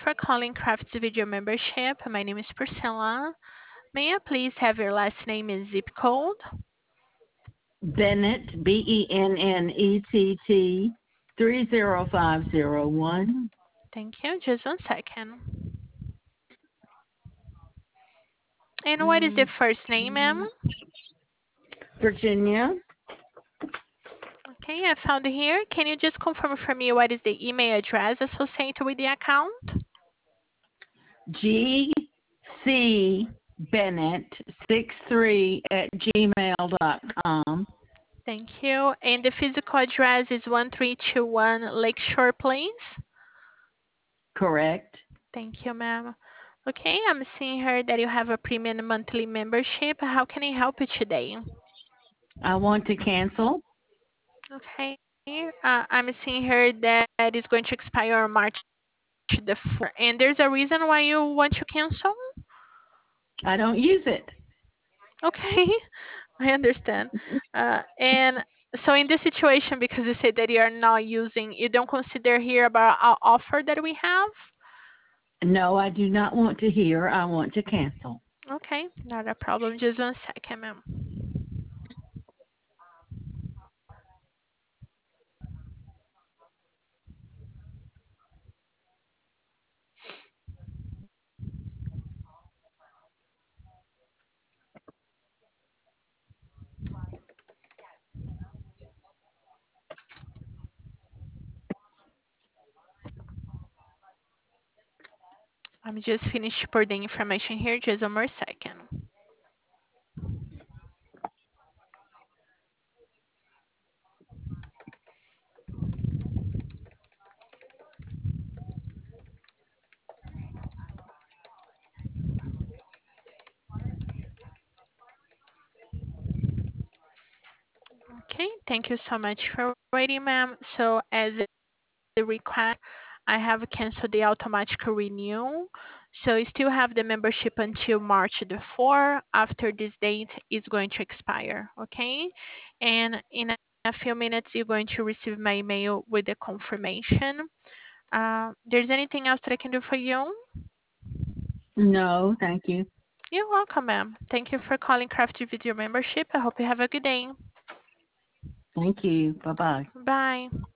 for calling Crafts Video Membership. My name is Priscilla. May I please have your last name and zip code? Bennett, Bennett, 30501. Thank you. Just 1 second. And what is the first name, ma'am? Virginia, Okay, I found it here. Can you just confirm for me what is the email address associated with the account? GC Bennett 63 at gmail.com. Thank you. And the physical address is 1321 Lakeshore Place. Correct. Thank you, ma'am. Okay, I'm seeing here that you have a premium monthly membership. How can I help you today? I want to cancel. Okay, I'm seeing here that it's going to expire on March the 4th. And there's a reason why you want to cancel? I don't use it. Okay, I understand. And so in this situation, because you said that you are not using, you don't consider here about our offer that we have? No, I do not want to hear. I want to cancel. Okay, not a problem. Just 1 second, ma'am. I'm just finished for the information here. Just 1 more second. Okay, thank you so much for waiting, ma'am. So as the request, I have canceled the automatic renewal. So you still have the membership until March the 4th. After this date, it's going to expire, okay? And in a few minutes, you're going to receive my email with the confirmation. There's anything else that I can do for you? No, thank you. You're welcome, ma'am. Thank you for calling Crafty Video Membership. I hope you have a good day. Thank you. Bye bye. Bye.